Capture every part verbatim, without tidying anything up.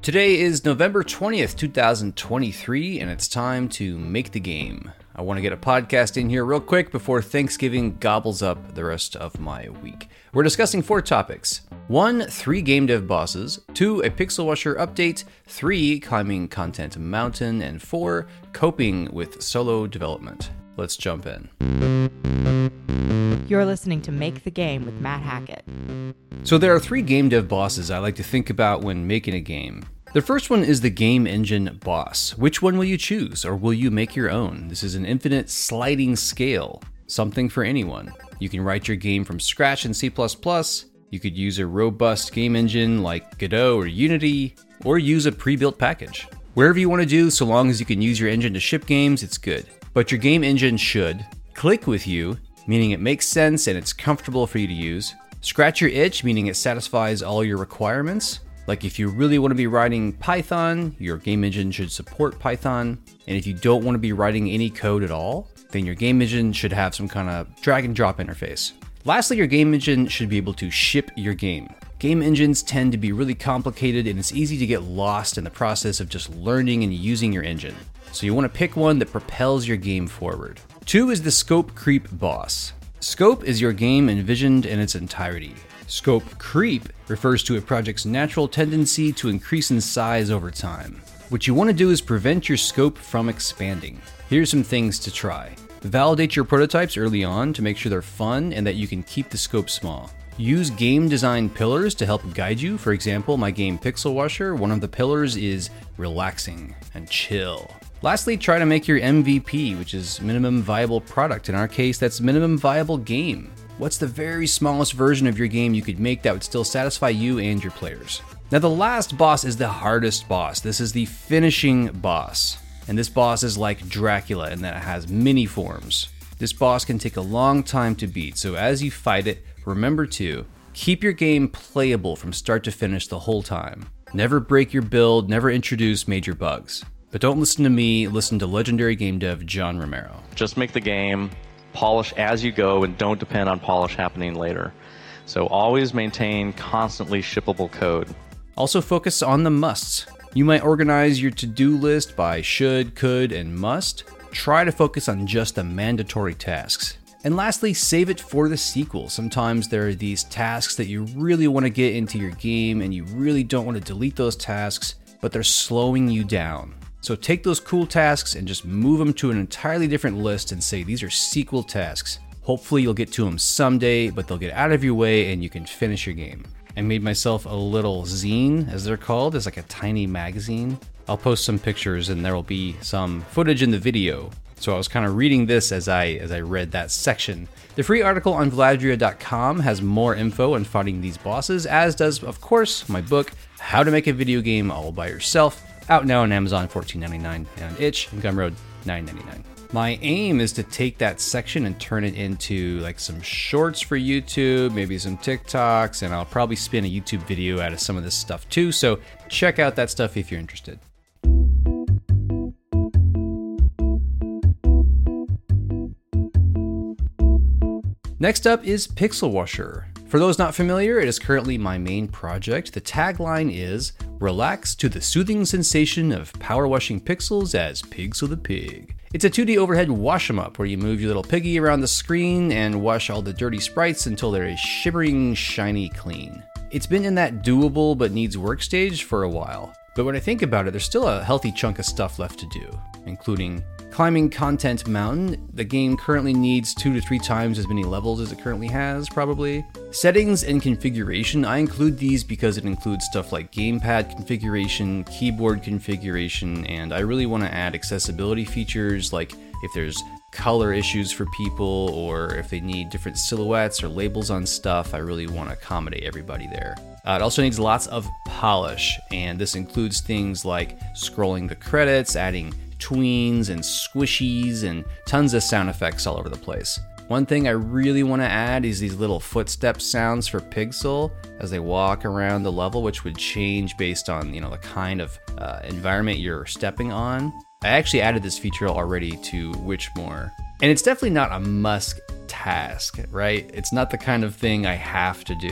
Today is November twentieth, twenty twenty-three, and it's time to make the game. I want to get a podcast in here real quick before Thanksgiving gobbles up the rest of my week. We're discussing four topics. One, three game dev bosses. Two, a Pixel Washer update. Three, climbing Content Mountain. And four, coping with solo development. Let's jump in. You're listening to Make the Game with Matt Hackett. So there are three game dev bosses I like to think about when making a game. The first one is the game engine boss. Which one will you choose, or will you make your own? This is an infinite sliding scale, something for anyone. You can write your game from scratch in C plus plus, you could use a robust game engine like Godot or Unity, or use a pre-built package. Wherever you want to do, so long as you can use your engine to ship games, it's good. But your game engine should click with you, meaning it makes sense and it's comfortable for you to use. Scratch your itch, meaning it satisfies all your requirements. Like if you really want to be writing Python, your game engine should support Python. And if you don't want to be writing any code at all, then your game engine should have some kind of drag and drop interface. Lastly, your game engine should be able to ship your game. Game engines tend to be really complicated and it's easy to get lost in the process of just learning and using your engine. So you want to pick one that propels your game forward. Two is the scope creep boss. Scope is your game envisioned in its entirety. Scope creep refers to a project's natural tendency to increase in size over time. What you want to do is prevent your scope from expanding. Here's some things to try. Validate your prototypes early on to make sure they're fun and that you can keep the scope small. Use game design pillars to help guide you. For example, my game Pixel Washer, one of the pillars is relaxing and chill. Lastly, try to make your M V P, which is minimum viable product. In our case, that's minimum viable game. What's the very smallest version of your game you could make that would still satisfy you and your players? Now, the last boss is the hardest boss. This is the finishing boss. And this boss is like Dracula in that it has many forms. This boss can take a long time to beat, so as you fight it, remember to keep your game playable from start to finish the whole time. Never break your build, never introduce major bugs. But don't listen to me, listen to legendary game dev John Romero. Just make the game, polish as you go, and don't depend on polish happening later. So always maintain constantly shippable code. Also focus on the musts. You might organize your to-do list by should, could, and must. Try to focus on just the mandatory tasks. And lastly, save it for the sequel. Sometimes there are these tasks that you really want to get into your game and you really don't want to delete those tasks, but they're slowing you down. So take those cool tasks and just move them to an entirely different list and say these are sequel tasks. Hopefully you'll get to them someday, but they'll get out of your way and you can finish your game. I made myself a little zine, as they're called. It's like a tiny magazine. I'll post some pictures and there will be some footage in the video. So I was kind of reading this as I as I read that section. The free article on Vladria dot com has more info on fighting these bosses, as does, of course, my book, How to Make a Video Game All By Yourself, out now on Amazon, fourteen ninety-nine, and on itch and Gumroad, nine ninety-nine. My aim is to take that section and turn it into like some shorts for YouTube, maybe some TikToks, and I'll probably spin a YouTube video out of some of this stuff too, so check out that stuff if you're interested. Next up is Pixel Washer. For those not familiar, it is currently my main project. The tagline is, relax to the soothing sensation of power washing pixels as Pigsel the Pig. It's a two D overhead wash 'em up where you move your little piggy around the screen and wash all the dirty sprites until they're shimmering, shiny clean. It's been in that doable but needs work stage for a while. But when I think about it, there's still a healthy chunk of stuff left to do, including climbing Content Mountain. The game currently needs two to three times as many levels as it currently has, probably. Settings and configuration, I include these because it includes stuff like gamepad configuration, keyboard configuration, and I really want to add accessibility features like if there's color issues for people or if they need different silhouettes or labels on stuff, I really want to accommodate everybody there. Uh, it also needs lots of polish, and this includes things like scrolling the credits, adding tweens and squishies, and tons of sound effects all over the place. One thing I really want to add is these little footstep sounds for Pigsel as they walk around the level, which would change based on, you know, the kind of uh, environment you're stepping on. I actually added this feature already to Witchmore, and it's definitely not a must task, right? It's not the kind of thing I have to do.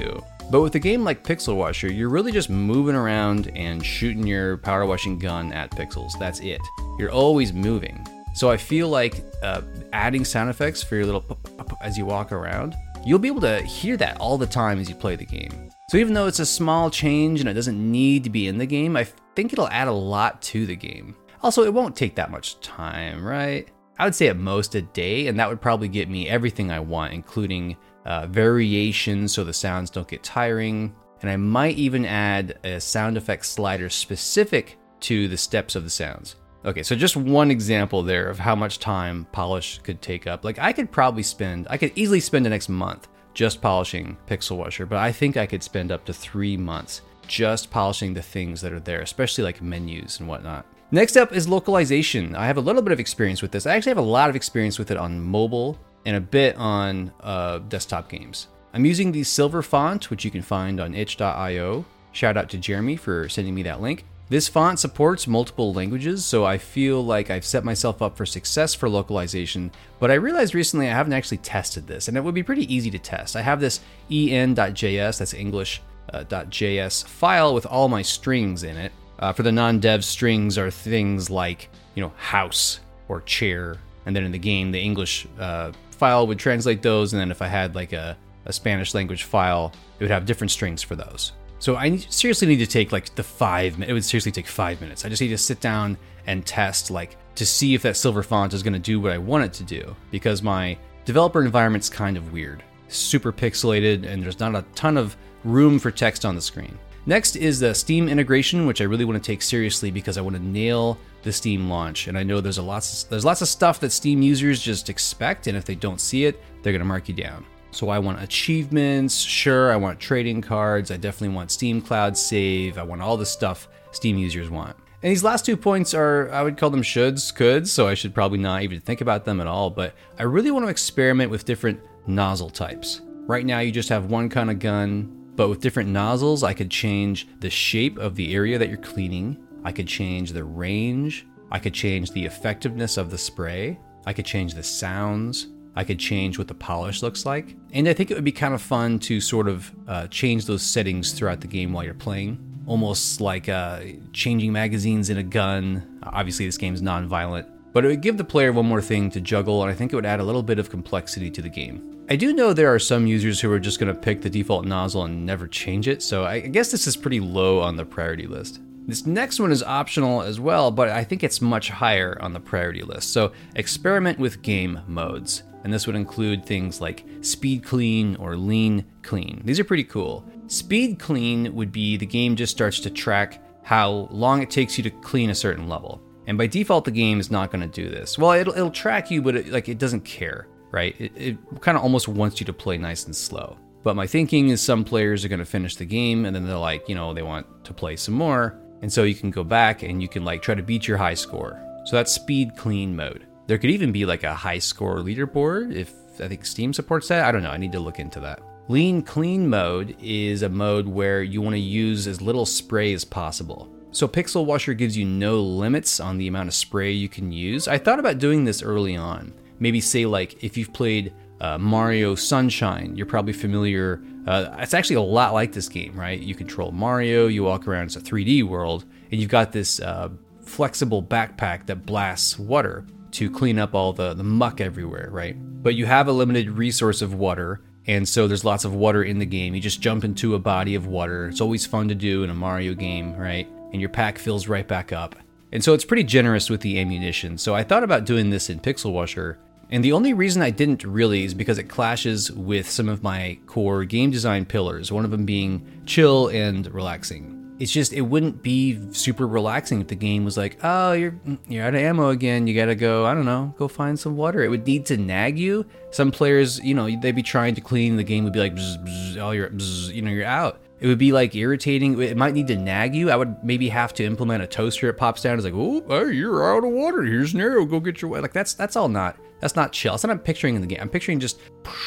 But with a game like Pixel Washer, you're really just moving around and shooting your power washing gun at pixels. That's it. You're always moving. So I feel like uh, adding sound effects for your little pop, pop, pop as you walk around, you'll be able to hear that all the time as you play the game. So even though it's a small change and it doesn't need to be in the game, I think it'll add a lot to the game. Also, it won't take that much time, right? I would say at most a day, and that would probably get me everything I want, including uh, variations so the sounds don't get tiring. And I might even add a sound effect slider specific to the steps of the sounds. Okay, so just one example there of how much time polish could take up. Like I could probably spend, I could easily spend the next month just polishing Pixel Washer, but I think I could spend up to three months just polishing the things that are there, especially like menus and whatnot. Next up is localization. I have a little bit of experience with this. I actually have a lot of experience with it on mobile and a bit on uh, desktop games. I'm using the Silver font, which you can find on itch dot io. Shout out to Jeremy for sending me that link. This font supports multiple languages, so I feel like I've set myself up for success for localization, but I realized recently I haven't actually tested this, and it would be pretty easy to test. I have this en dot j s, that's English uh, .js file with all my strings in it. Uh, for the non-dev, strings are things like, you know, house or chair, and then in the game, the English uh, file would translate those, and then if I had like a, a Spanish language file, it would have different strings for those. So I seriously need to take like the five minutes. It would seriously take five minutes. I just need to sit down and test like to see if that Silver font is going to do what I want it to do, because my developer environment's kind of weird, super pixelated, and there's not a ton of room for text on the screen. Next is the Steam integration, which I really want to take seriously because I want to nail the Steam launch. And I know there's a lots there's lots of stuff that Steam users just expect, and if they don't see it, they're going to mark you down. So I want achievements, sure, I want trading cards, I definitely want Steam Cloud Save, I want all the stuff Steam users want. And these last two points are, I would call them shoulds, coulds, so I should probably not even think about them at all, but I really want to experiment with different nozzle types. Right now you just have one kind of gun, but with different nozzles I could change the shape of the area that you're cleaning, I could change the range, I could change the effectiveness of the spray, I could change the sounds, I could change what the polish looks like. And I think it would be kind of fun to sort of uh, change those settings throughout the game while you're playing. Almost like uh, changing magazines in a gun. Obviously this game's non-violent, but it would give the player one more thing to juggle, and I think it would add a little bit of complexity to the game. I do know there are some users who are just going to pick the default nozzle and never change it, so I guess this is pretty low on the priority list. This next one is optional as well, but I think it's much higher on the priority list. So experiment with game modes. And this would include things like speed clean or lean clean. These are pretty cool. Speed clean would be the game just starts to track how long it takes you to clean a certain level. And by default, the game is not going to do this. Well, it'll, it'll track you, but it, like it doesn't care, right? It, it kind of almost wants you to play nice and slow. But my thinking is some players are going to finish the game and then they're like, you know, they want to play some more. And so you can go back and you can like try to beat your high score. So that's speed clean mode. There could even be like a high score leaderboard if I think Steam supports that. I don't know. I need to look into that. Lean clean mode is a mode where you want to use as little spray as possible. So Pixel Washer gives you no limits on the amount of spray you can use. I thought about doing this early on. Maybe say like if you've played uh, Mario Sunshine, you're probably familiar. Uh, it's actually a lot like this game, right? You control Mario, you walk around, it's a three D world, and you've got this uh, flexible backpack that blasts water to clean up all the, the muck everywhere, right? But you have a limited resource of water, and so there's lots of water in the game. You just jump into a body of water. It's always fun to do in a Mario game, right? And your pack fills right back up. And so it's pretty generous with the ammunition. So I thought about doing this in Pixel Washer, and the only reason I didn't really is because it clashes with some of my core game design pillars, one of them being chill and relaxing. It's just, it wouldn't be super relaxing if the game was like, oh, you're you're out of ammo again, you gotta go, I don't know, go find some water. It would need to nag you. Some players, you know, they'd be trying to clean, the game would be like, bzz, bzz, oh, you're, bzz, you know, you're out. It would be like irritating. It might need to nag you. I would maybe have to implement a toaster. It pops down. It's like, oh, hey, you're out of water. Here's an arrow. Go get your way. Like that's that's all not. That's not chill. That's not what I'm picturing in the game. I'm picturing just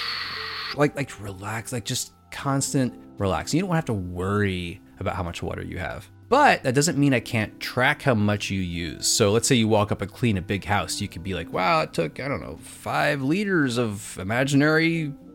like like relax, like just constant relax. You don't have to worry about how much water you have. But that doesn't mean I can't track how much you use. So let's say you walk up and clean a big house. You could be like, wow, it took, I don't know, five liters of imaginary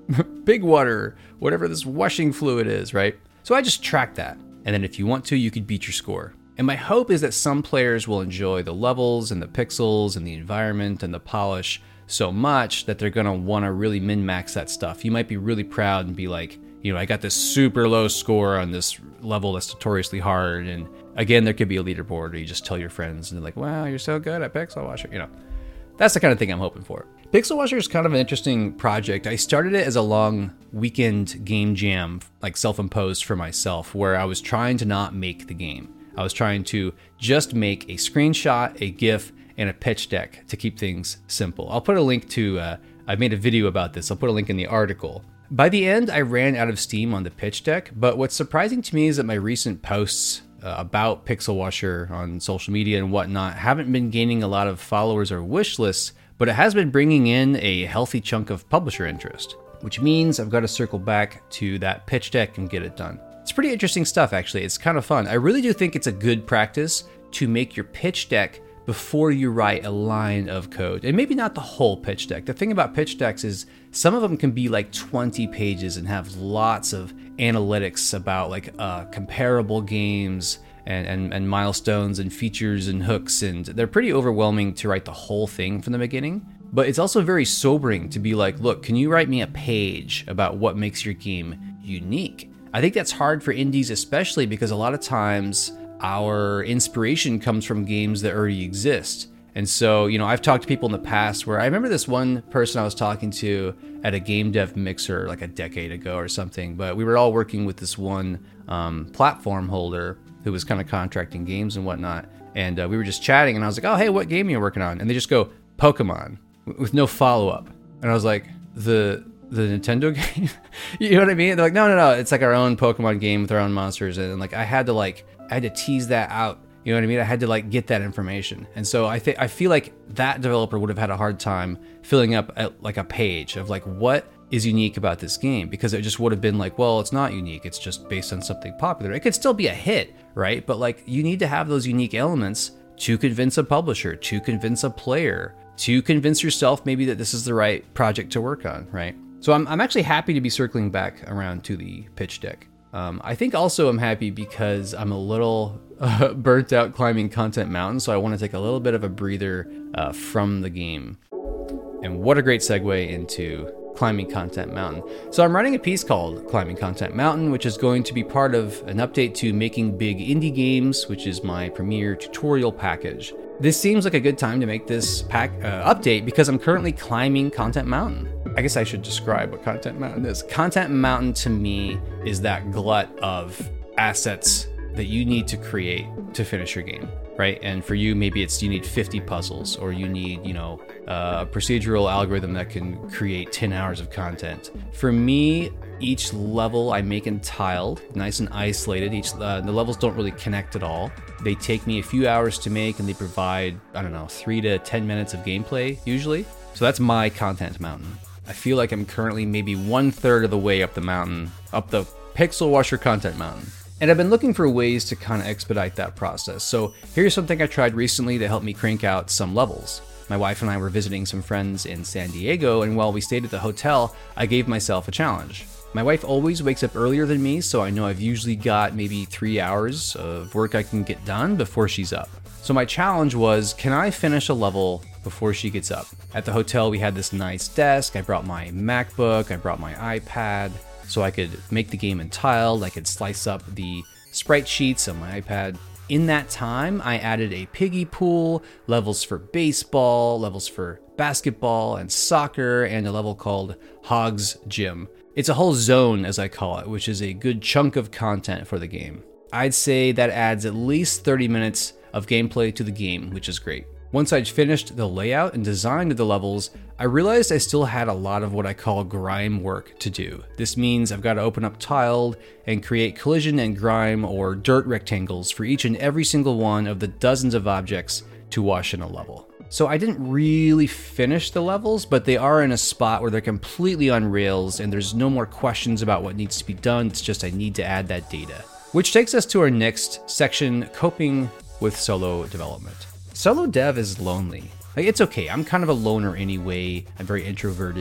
big water, whatever this washing fluid is, right? So I just track that. And then if you want to, you could beat your score. And my hope is that some players will enjoy the levels and the pixels and the environment and the polish so much that they're going to want to really min-max that stuff. You might be really proud and be like, you know, I got this super low score on this level that's notoriously hard. And again, there could be a leaderboard where you just tell your friends and they're like, wow, you're so good at Pixel Washer. You know, that's the kind of thing I'm hoping for. Pixel Washer is kind of an interesting project. I started it as a long weekend game jam, like self-imposed for myself, where I was trying to not make the game. I was trying to just make a screenshot, a GIF, and a pitch deck to keep things simple. I'll put a link to, uh, I made a video about this. I'll put a link in the article. By the end, I ran out of steam on the pitch deck, but what's surprising to me is that my recent posts uh, about Pixel Washer on social media and whatnot haven't been gaining a lot of followers or wish lists, but it has been bringing in a healthy chunk of publisher interest, which means I've got to circle back to that pitch deck and get it done. It's pretty interesting stuff, actually. It's kind of fun. I really do think it's a good practice to make your pitch deck before you write a line of code. And maybe not the whole pitch deck. The thing about pitch decks is some of them can be like twenty pages and have lots of analytics about like uh, comparable games and, and, and milestones and features and hooks. And they're pretty overwhelming to write the whole thing from the beginning. But it's also very sobering to be like, look, can you write me a page about what makes your game unique? I think that's hard for indies, especially because a lot of times our inspiration comes from games that already exist. And so, you know, I've talked to people in the past where I remember this one person I was talking to at a game dev mixer like a decade ago or something, but we were all working with this one um, platform holder who was kind of contracting games and whatnot. And uh, we were just chatting and I was like, oh, hey, what game are you working on? And they just go, Pokemon, with no follow-up. And I was like, the... the Nintendo game? You know what I mean? They're like, no, no, no. It's like our own Pokemon game with our own monsters. And like, I had to like, I had to tease that out. You know what I mean? I had to like get that information. And so I think, I feel like that developer would have had a hard time filling up a, like a page of like, what is unique about this game? Because it just would have been like, well, it's not unique. It's just based on something popular. It could still be a hit, right? But like, you need to have those unique elements to convince a publisher, to convince a player, to convince yourself maybe that this is the right project to work on, right? So I'm, I'm actually happy to be circling back around to the pitch deck. Um, I think also I'm happy because I'm a little uh, burnt out climbing Content Mountain, so I want to take a little bit of a breather uh, from the game. And what a great segue into Climbing Content Mountain. So I'm writing a piece called Climbing Content Mountain, which is going to be part of an update to Making Big Indie Games, which is my premier tutorial package. This seems like a good time to make this pack uh, update because I'm currently climbing Content Mountain. I guess I should describe what Content Mountain is. Content Mountain to me is that glut of assets that you need to create to finish your game, right? And for you, maybe it's you need fifty puzzles, or you need, you know, a procedural algorithm that can create ten hours of content. For me, each level I make in tiled, nice and isolated. Each uh, the levels don't really connect at all. They take me a few hours to make, and they provide, I don't know, three to ten minutes of gameplay usually. So that's my Content Mountain. I feel like I'm currently maybe one third of the way up the mountain, up the Pixel Washer Content Mountain. And I've been looking for ways to kind of expedite that process. So here's something I tried recently to help me crank out some levels. My wife and I were visiting some friends in San Diego, and while we stayed at the hotel, I gave myself a challenge. My wife always wakes up earlier than me, so I know I've usually got maybe three hours of work I can get done before she's up. So my challenge was, can I finish a level before she gets up? At the hotel, we had this nice desk. I brought my MacBook, I brought my iPad, so I could make the game in tiled. I could slice up the sprite sheets on my iPad. In that time, I added a piggy pool, levels for baseball, levels for basketball and soccer, and a level called Hog's Gym. It's a whole zone, as I call it, which is a good chunk of content for the game. I'd say that adds at least thirty minutes of gameplay to the game, which is great. Once I'd finished the layout and design of the levels, I realized I still had a lot of what I call grime work to do. This means I've got to open up tiled and create collision and grime or dirt rectangles for each and every single one of the dozens of objects to wash in a level. So I didn't really finish the levels, but they are in a spot where they're completely on rails and there's no more questions about what needs to be done. It's just I need to add that data. Which takes us to our next section, coping with solo development. Solo dev is lonely. Like, it's okay. I'm kind of a loner anyway. I'm very introverted.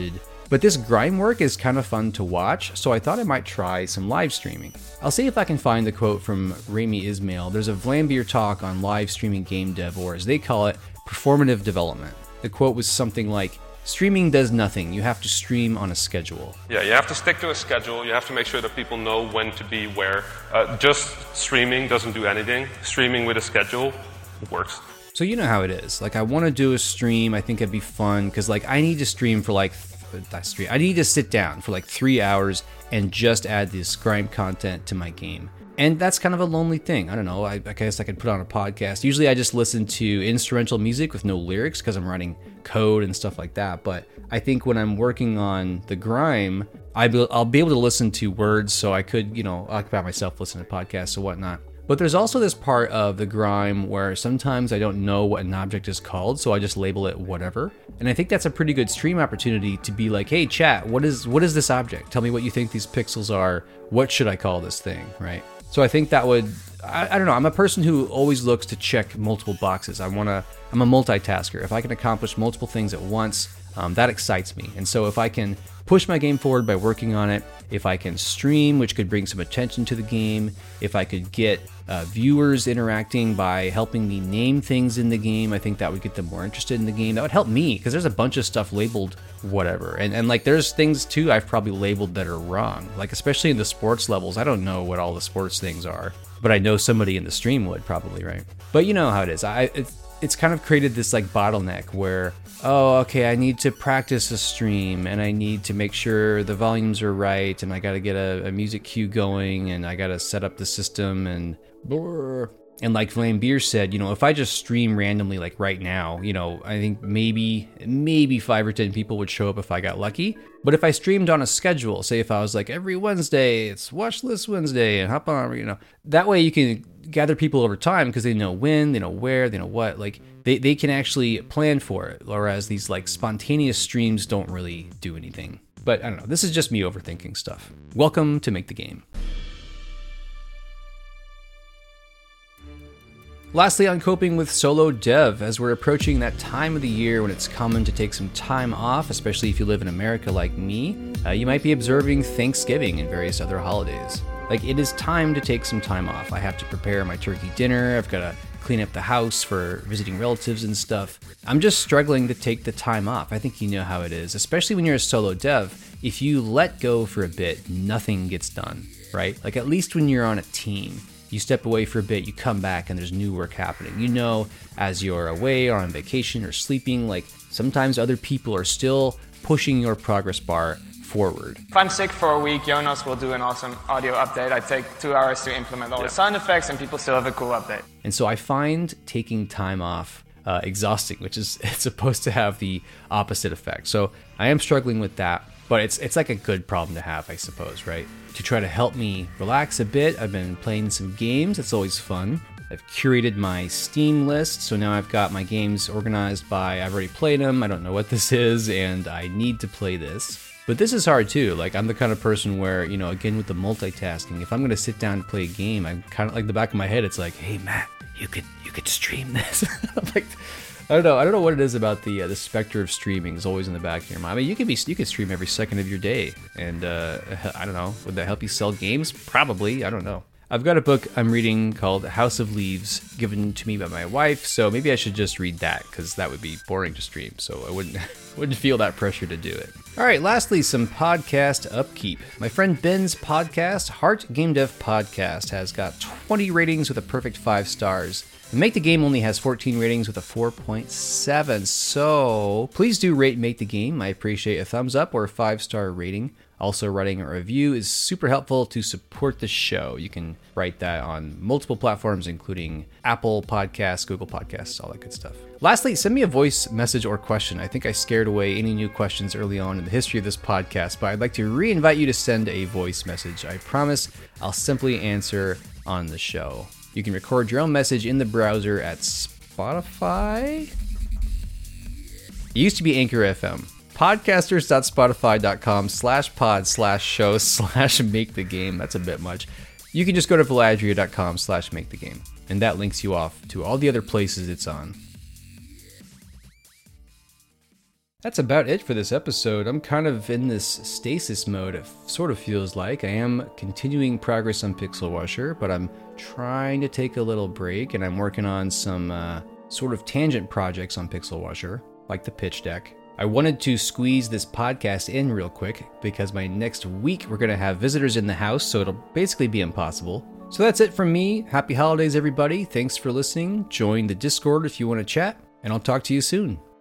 But this grime work is kind of fun to watch, so I thought I might try some live streaming. I'll see if I can find the quote from Rami Ismail. There's a Vlambeer talk on live streaming game dev, or as they call it, performative development. The quote was something like, "Streaming does nothing. You have to stream on a schedule." Yeah, you have to stick to a schedule. You have to make sure that people know when to be where. Uh, just streaming doesn't do anything. Streaming with a schedule works. So you know how it is. Like, I want to do a stream. I think it'd be fun because, like, I need to stream for like I stream. I need to sit down for like three hours and just add this grime content to my game. And that's kind of a lonely thing. I don't know. I, I guess I could put on a podcast. Usually I just listen to instrumental music with no lyrics because I'm writing code and stuff like that. But I think when I'm working on the grime, I be, I'll be able to listen to words, so I could, you know, occupy myself listening to podcasts or whatnot. But there's also this part of the grime where sometimes I don't know what an object is called, so I just label it whatever. And I think that's a pretty good stream opportunity to be like, hey, chat, what is what is this object? Tell me what you think these pixels are. What should I call this thing, right? So I think that would, I, I don't know, I'm a person who always looks to check multiple boxes. I want to, I'm a multitasker. If I can accomplish multiple things at once, um, that excites me. And so if I can push my game forward by working on it, if I can stream, which could bring some attention to the game, if I could get uh, viewers interacting by helping me name things in the game, I think that would get them more interested in the game. That would help me, because there's a bunch of stuff labeled whatever. And, and like, there's things too I've probably labeled that are wrong. Like, especially in the sports levels, I don't know what all the sports things are, but I know somebody in the stream would probably, right? But you know how it is. I it's, it's kind of created this like bottleneck where, oh, okay, I need to practice a stream and I need to make sure the volumes are right and I got to get a, a music cue going and I got to set up the system and brr. And like Vlambeer said, you know, if I just stream randomly like right now, you know, I think maybe maybe five or ten people would show up if I got lucky. But if I streamed on a schedule, say if I was like every Wednesday, it's Watch This Wednesday and hop on, you know, that way you can gather people over time because they know when, they know where, they know what, like they, they can actually plan for it. Whereas these like spontaneous streams don't really do anything. But I don't know, this is just me overthinking stuff. Welcome to Make the Game. Lastly, on coping with solo dev, as we're approaching that time of the year when it's common to take some time off, especially if you live in America like me, uh, you might be observing Thanksgiving and various other holidays. Like, it is time to take some time off. I have to prepare my turkey dinner, I've got to clean up the house for visiting relatives and stuff. I'm just struggling to take the time off. I think you know how it is, especially when you're a solo dev. If you let go for a bit, nothing gets done, right? Like, at least when you're on a team, you step away for a bit, you come back, and there's new work happening. You know, as you're away or on vacation or sleeping, like, sometimes other people are still pushing your progress bar forward. If I'm sick for a week, Jonas will do an awesome audio update. I take two hours to implement all yeah. the sound effects, and people still have a cool update. And so I find taking time off uh, exhausting, which is it's supposed to have the opposite effect. So I am struggling with that, but it's it's like a good problem to have, I suppose, right? To try to help me relax a bit, I've been playing some games. It's always fun. I've curated my Steam list, so now I've got my games organized by I've already played them, I don't know what this is, and I need to play this. But this is hard too. Like, I'm the kind of person where, you know, again with the multitasking, if I'm going to sit down and play a game, I'm kind of like the back of my head, it's like, hey Matt, you could you could stream this. I'm like, I don't know. I don't know what it is about the uh, the specter of streaming is always in the back of your mind. I mean, you could be you could stream every second of your day, and uh, I don't know. Would that help you sell games? Probably. I don't know. I've got a book I'm reading called House of Leaves, given to me by my wife. So maybe I should just read that because that would be boring to stream. So I wouldn't wouldn't feel that pressure to do it. All right. Lastly, some podcast upkeep. My friend Ben's podcast, Heart Game Dev Podcast, has got twenty ratings with a perfect five stars. Make the Game only has fourteen ratings with a four point seven, so please do rate Make the Game. I appreciate a thumbs up or a five-star rating. Also, writing a review is super helpful to support the show. You can write that on multiple platforms, including Apple Podcasts, Google Podcasts, all that good stuff. Lastly, send me a voice message or question. I think I scared away any new questions early on in the history of this podcast, but I'd like to re-invite you to send a voice message. I promise I'll simply answer on the show. You can record your own message in the browser at Spotify. It used to be Anchor F M. Podcasters.spotify.com slash pod slash show slash make the game. That's a bit much. You can just go to Valadria.com slash make the game. And that links you off to all the other places it's on. That's about it for this episode. I'm kind of in this stasis mode, it sort of feels like. I am continuing progress on Pixel Washer, but I'm trying to take a little break, and I'm working on some uh, sort of tangent projects on Pixel Washer, like the pitch deck. I wanted to squeeze this podcast in real quick, because my next week we're going to have visitors in the house, so it'll basically be impossible. So that's it from me. Happy holidays, everybody. Thanks for listening. Join the Discord if you want to chat, and I'll talk to you soon.